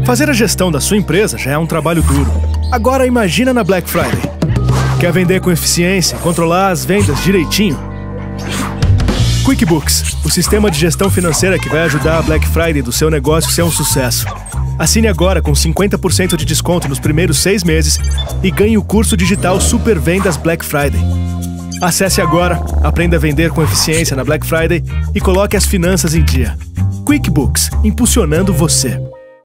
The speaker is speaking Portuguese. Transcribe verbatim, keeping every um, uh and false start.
Fazer a gestão da sua empresa já é um trabalho duro. Agora imagina na Black Friday. Quer vender com eficiência e controlar as vendas direitinho? QuickBooks, o sistema de gestão financeira que vai ajudar a Black Friday do seu negócio ser um sucesso. Assine agora com cinquenta por cento de desconto nos primeiros seis meses e ganhe o curso digital Super Vendas Black Friday. Acesse agora, aprenda a vender com eficiência na Black Friday e coloque as finanças em dia. QuickBooks, impulsionando você.